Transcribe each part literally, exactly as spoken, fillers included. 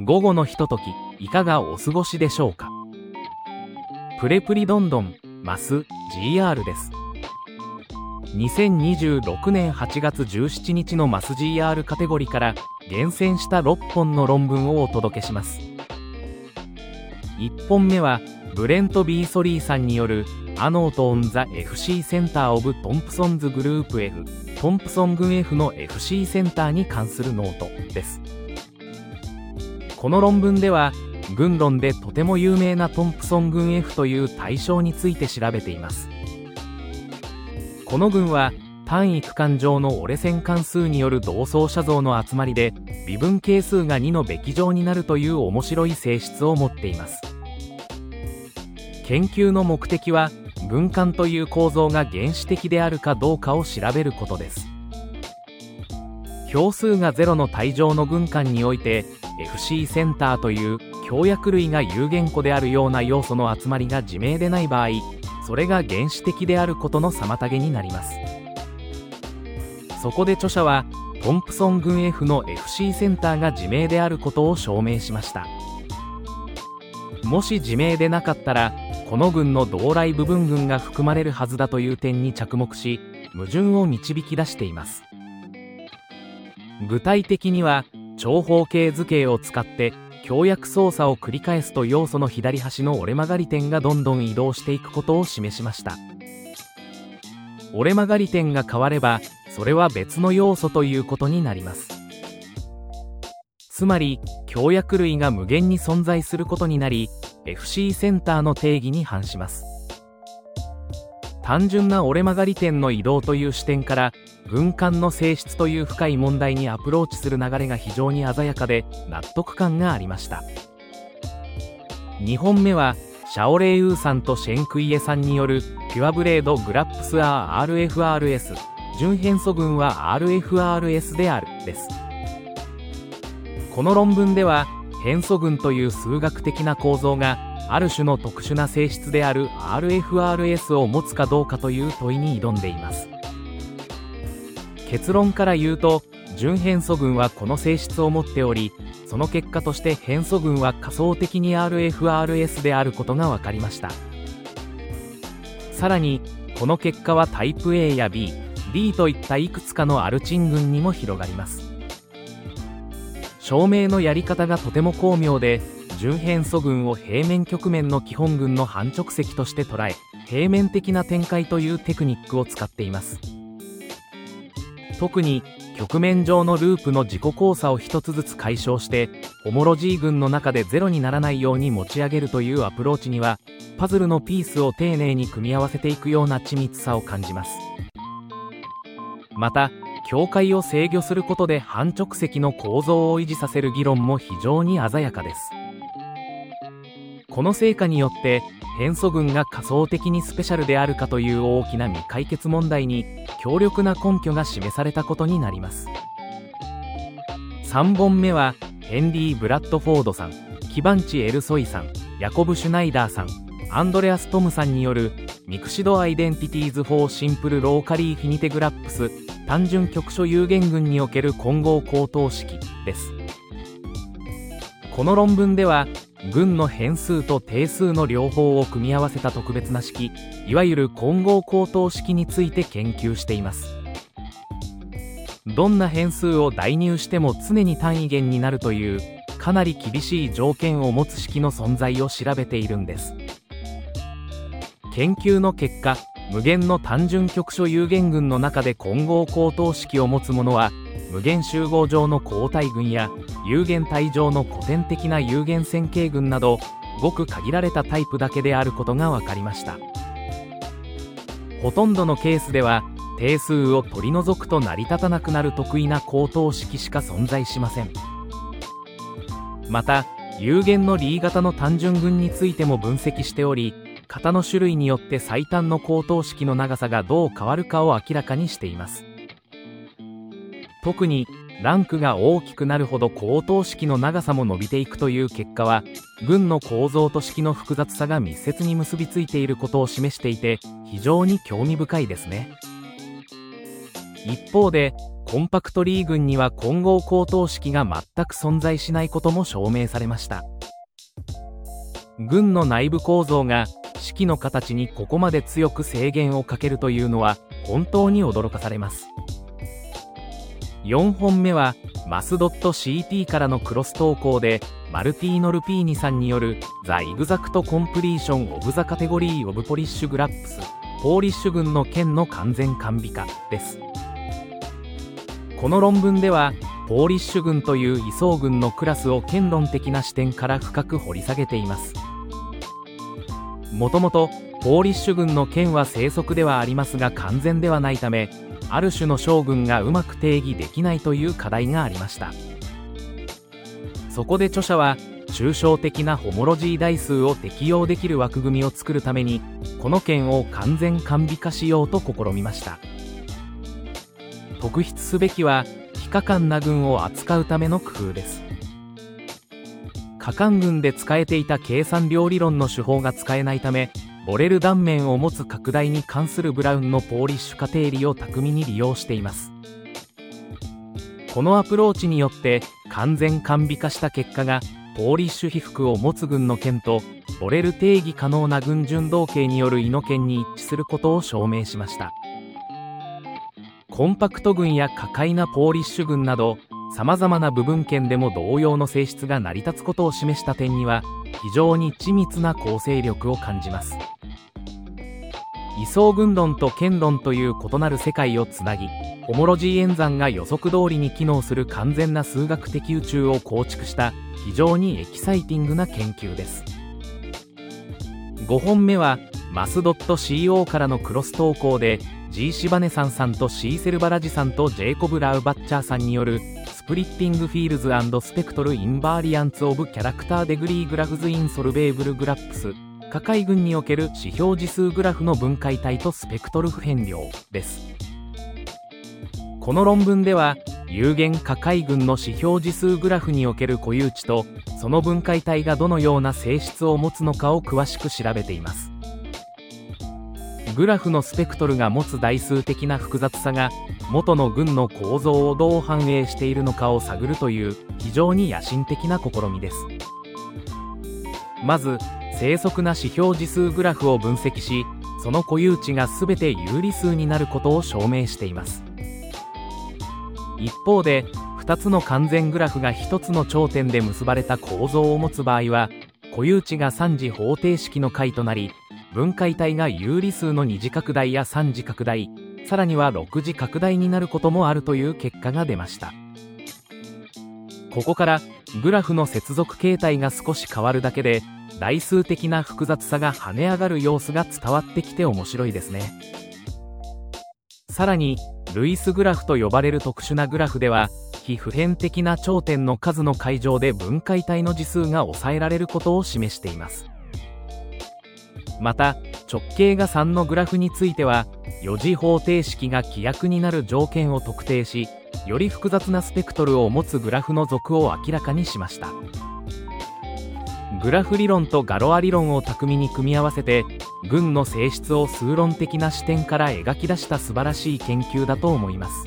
午後のひととき、いかがお過ごしでしょうか。プレプリどんどん、マス、ジーアール です。にせんにじゅうろくねんはちがつじゅうしちにちのマス ジーアール カテゴリーから厳選したろっぽんの論文をお届けします。いっぽんめは、ブレント・ビー・ソリーさんによるアノート・オン・ザ・エフシー センター・オブ・トンプソンズ・グループ F、トンプソン群 F の エフシー センターに関するノートです。この論文では、群論でとても有名なトンプソン群 F という対象について調べています。この群は単位区間上の折れ線関数による同相写像の集まりで、微分係数がにのべき乗になるという面白い性質を持っています。研究の目的は、群間という構造が原子的であるかどうかを調べることです。票数がゼロの対乗の群間において、エフシー センターという強約類が有限個であるような要素の集まりが自明でない場合、それが原子的であることの妨げになります。そこで著者は、トンプソン群 F の エフシー センターが自明であることを証明しました。もし自明でなかったら、この群の同来部分群が含まれるはずだという点に着目し、矛盾を導き出しています。具体的には、長方形図形を使って強約操作を繰り返すと要素の左端の折れ曲がり点がどんどん移動していくことを示しました。折れ曲がり点が変われば、それは別の要素ということになります。つまり、強約類が無限に存在することになり、エフシー センターの定義に反します。単純な折れ曲がり点の移動という視点から、群間の性質という深い問題にアプローチする流れが非常に鮮やかで納得感がありました。にほんめは、シャオレイウーさんとシェンクイエさんによるピュアブレードグラップス アールエフアールエス、純変素群は アールエフアールエス であるです。この論文では、変素群という数学的な構造がある種の特殊な性質である アールエフアールエス を持つかどうかという問いに挑んでいます。結論から言うと、純変素群はこの性質を持っており、その結果として変素群は仮想的に アールエフアールエス であることが分かりました。さらに、この結果はタイプ A や B、D といったいくつかのアルチン群にも広がります。証明のやり方がとても巧妙で、純変素群を平面曲面の基本群の半直積として捉え、平面的な展開というテクニックを使っています。特に曲面上のループの自己交差を一つずつ解消してホモロジー群の中でゼロにならないように持ち上げるというアプローチには、パズルのピースを丁寧に組み合わせていくような緻密さを感じます。また、境界を制御することで半直積の構造を維持させる議論も非常に鮮やかです。この成果によって変素群が仮想的にスペシャルであるかという大きな未解決問題に強力な根拠が示されたことになります。さんぼんめはヘンリー・ブラッドフォードさん、キバンチ・エルソイさん、ヤコブ・シュナイダーさん、アンドレアス・トムさんによるミクシド・アイデンティティーズ・フォー・シンプル・ローカリー・フィニテグラップス単純局所有限群における混合高等式です。この論文では、群の変数と定数の両方を組み合わせた特別な式、いわゆる混合高等式について研究しています。どんな変数を代入しても常に単位元になるというかなり厳しい条件を持つ式の存在を調べているんです。研究の結果、無限の単純局所有限群の中で混合高等式を持つものは、無限集合上の交代群や有限体上の古典的な有限線形群など、ごく限られたタイプだけであることが分かりました。ほとんどのケースでは、定数を取り除くと成り立たなくなる特異な高等式しか存在しません。また、有限のリー型の単純群についても分析しており、型の種類によって最短の高等式の長さがどう変わるかを明らかにしています。特にランクが大きくなるほど高等式の長さも伸びていくという結果は、群の構造と式の複雑さが密接に結びついていることを示していて、非常に興味深いですね。一方で、 コンパクトリー群には混合高等式が全く存在しないことも証明されました。群の内部構造が式の形にここまで強く制限をかけるというのは本当に驚かされます。よんほんめはマス .ct からのクロス投稿でマルティーノ・ルピーニさんによる The Exact Completion of the Category of Polish Graphs ポーリッシュ群の圏の完全完備化です。この論文ではポーリッシュ群という位相群のクラスを圏論的な視点から深く掘り下げています。もともとポーリッシュ群の圏は正則ではありますが完全ではないため、ある種の小群がうまく定義できないという課題がありました。そこで著者は抽象的なホモロジー代数を適用できる枠組みを作るためにこの圏を完全完備化しようと試みました。特筆すべきは非可感な群を扱うための工夫です。可感群で使えていた計算量理論の手法が使えないため、ボレル断面を持つ拡大に関するブラウンのポーリッシュ化定理を巧みに利用しています。このアプローチによって完全完備化した結果がポーリッシュ被覆を持つ群の圏とボレル定義可能な群順動径による位の圏に一致することを証明しました。コンパクト群や可解なポーリッシュ群などさまざまな部分圏でも同様の性質が成り立つことを示した点には非常に緻密な構成力を感じます。位相群論と圏論という異なる世界をつなぎ、ホモロジー演算が予測通りに機能する完全な数学的宇宙を構築した非常にエキサイティングな研究です。ごほんめはマス .co からのクロス投稿で G シバネサンさんと C セルバラジさんとジェイコブ・ラウバッチャーさんによるスプリッティングフィールズ&スペクトル・インバーリアンツ・オブ・キャラクター・デグリー・グラフズ・イン・ソルベーブル・グラップス可解群における指標次数グラフの分解体とスペクトル不変量です。この論文では有限可解群の指標次数グラフにおける固有値とその分解体がどのような性質を持つのかを詳しく調べています。グラフのスペクトルが持つ代数的な複雑さが元の群の構造をどう反映しているのかを探るという非常に野心的な試みです。まず正則な指標次数グラフを分析し、その固有値が全て有理数になることを証明しています。一方でふたつの完全グラフがひとつの頂点で結ばれた構造を持つ場合は固有値がさん次方程式の解となり、分解体が有理数のに次拡大やさん次拡大、さらにはろく次拡大になることもあるという結果が出ました。ここからグラフの接続形態が少し変わるだけで代数的な複雑さが跳ね上がる様子が伝わってきて面白いですね。さらにルイスグラフと呼ばれる特殊なグラフでは非普遍的な頂点の数の階乗で分解体の次数が抑えられることを示しています。また直径がさんのグラフについてはよ次方程式が規約になる条件を特定し、より複雑なスペクトルを持つグラフの属を明らかにしました。グラフ理論とガロア理論を巧みに組み合わせて群の性質を数論的な視点から描き出した素晴らしい研究だと思います。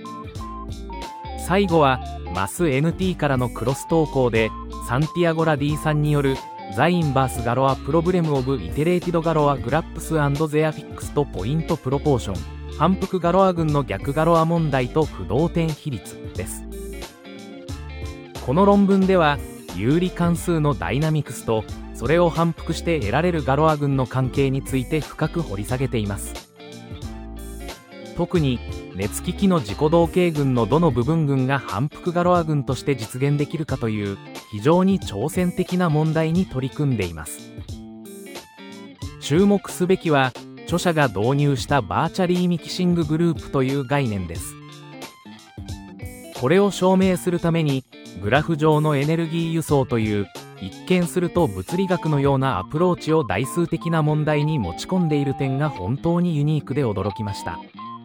最後はマス エヌティー からのクロス投稿でサンティアゴラ D さんによるザインバースガロアプロブレムオブイテレーティドガロアグラップス&ゼアフィックスとポイントプロポーション反復ガロア群の逆ガロア問題と不動点比率です。この論文では有理関数のダイナミクスとそれを反復して得られるガロア群の関係について深く掘り下げています。特に熱機器の自己同型群のどの部分群が反復ガロア群として実現できるかという非常に挑戦的な問題に取り組んでいます。注目すべきは著者が導入したバーチャリーミキシンググループという概念です。これを証明するためにグラフ上のエネルギー輸送という一見すると物理学のようなアプローチを代数的な問題に持ち込んでいる点が本当にユニークで驚きました。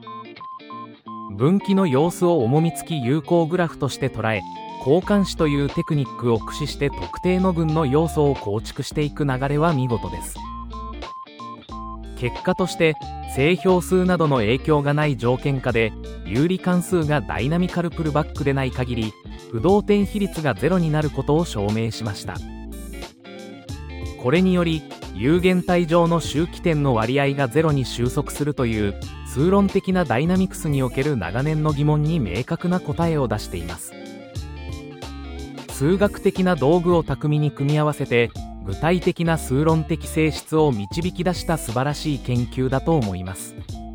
分岐の様子を重み付き有効グラフとして捉え、交換子というテクニックを駆使して特定の群の要素を構築していく流れは見事です。結果として正標数などの影響がない条件下で有利関数がダイナミカルプルバックでない限り不動点比率がゼロになることを証明しました。これにより有限体上の周期点の割合がゼロに収束するという数論的なダイナミクスにおける長年の疑問に明確な答えを出しています。数学的な道具を巧みに組み合わせて具体的な数論的性質を導き出した素晴らしい研究だと思います。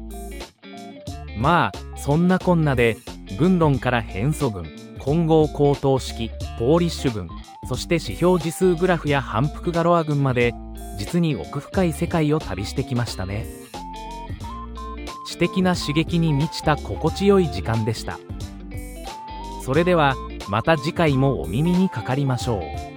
まあそんなこんなで群論から変素群、混合高等式、ポーリッシュ群、そして指標次数グラフや反復ガロア群まで実に奥深い世界を旅してきましたね。知的な刺激に満ちた心地よい時間でした。それではまた次回もお耳にかかりましょう。